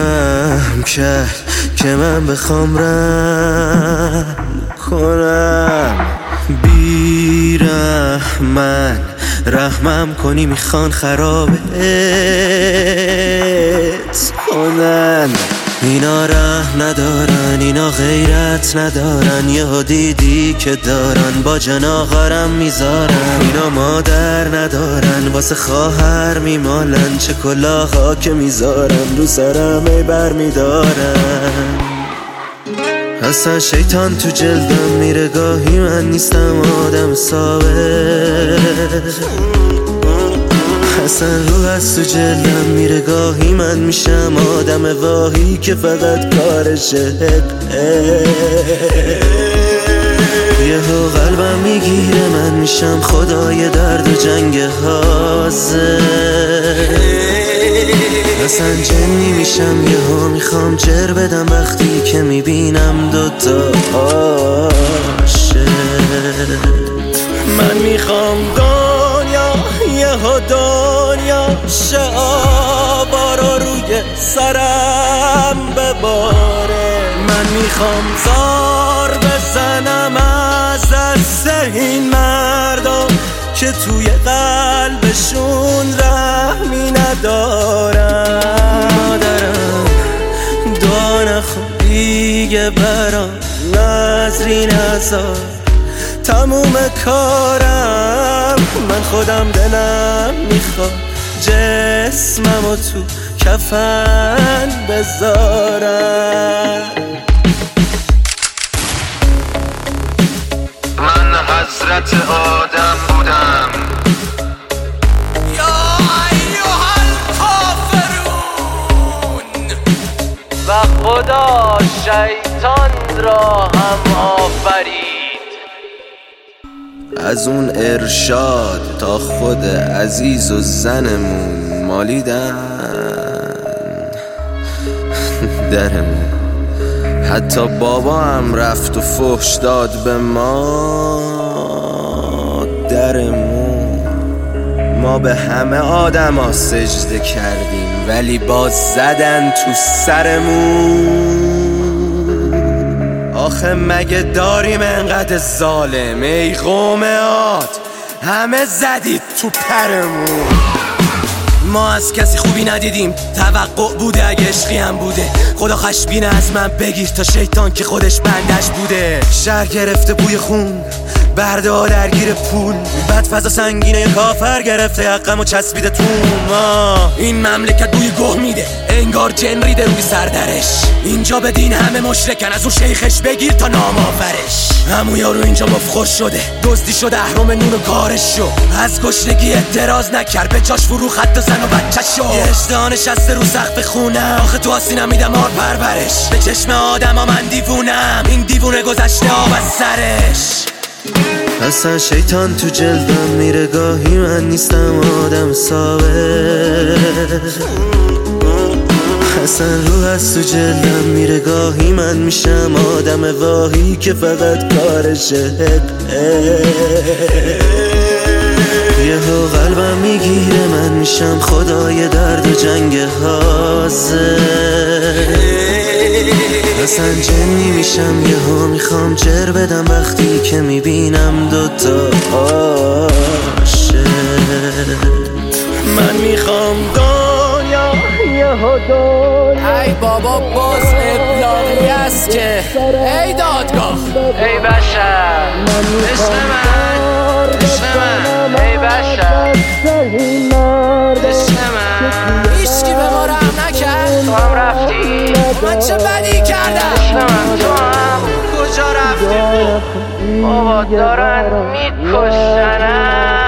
دیرم کرد که من بخوام رحم کنم. بیرحمن رحمم کنی میخوان خرابت کنن. اینا رحم ندارن، اینا غیرت ندارن، یهو دیدی که دارن با جناغارم میذارن. اینا مادر ندارن واسه خواهر میمالن، چه کلاها که میذارن رو سرم ای بر میدارن. اصلا شیطان تو جلدم میره گاهی من نیستم آدم ثابت. اصلا روح از تو جلدم میره گاهی من میشم آدم واهی که فقط کارشه. یهو قلبم میگیره من میشم خدای درد و جنگ حاضر. اصلا جنی میشم یهو میخوام جر بدم وقتی که میبینم دوتا عاشق. من میخوام دنیا یهو دنیا شه آبارو روی سرم بباره. من میخوام زار بزنم از دست این مردم که توی قلبشون رحمی ندارم. مادرم دعا نخون دیگه برام نظری نذار، تموم کارم من خودم دلم میخواد جسممو تو کفن بذارم. من حضرت آدم بودم یا ایها الکافرون، و خدا شیطان را هم آفرید. از اون ارشاد تا خود عزیز و زنمون مالیدن درمون. حتی بابا هم رفت و فحش داد به ما درمون. ما به همه آدم ها سجده کردیم ولی باز زدن تو سرمون. آخه مگه داریم انقدر ظالم ای قوم عاد، همه زدید تو پرمون. ما از کسی خوبی ندیدیم، توقع بوده اگه عشقی هم بوده. خدا خشبینه از من بگیر تا شیطان که خودش بندش بوده. شهر گرفته بوی خون، برده ها درگیر پول، بد فضا سنگینه یه کافر گرفته حقم و چسبیده تو ما. این مملکت بوی گوه میده انگار جن ریده روی سردرش. اینجا به دین همه مشرکن، از اون شیخش بگیر تا نام آفرش. همون یارو اینجا مفخور شده، دزدی شده اهرام نون و کارش شو. از گشنگی اعتراض نکرد به جاش فرو خط و زن و بچه شو. یه اشتها نشسته رو سقف خونم، آخه تو آسینم میدم آر پرورش. به چشم آدم ها من دیوونم، این دیوونه گذشته آب از سرش. اصلا شیطان تو جلدم میره گاهی من نیستم آدم ثابت. اصلا روح از تو جلدم میره گاهی من میشم آدم واهی که فقط کارشه. یهو قلبم میگیره من میشم خدای درد و جنگ حاضر. اصلا جنی میشم یهو میخوام جر بدم وقتی که میبینم دوتا عاشق. من میخوام دنیا یهو دنیا. ای بابا باز ابلاغی است که ای دادگاه، ای بشر عشق من، عشق من، ای بشر عشق من. هیچکی به ما رحم نکرد، تو هم رفتی، من چه بدی کردم؟ عشق من تو هم کجا رفتی؟ بابا دارن میکشنم.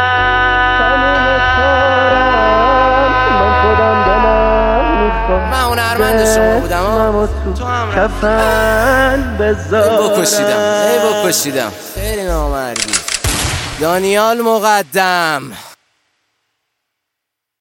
من هنرمند شما بودم تو هم کفن بذارم. بکشیدم خیلی نامردی. دانیال مقدم.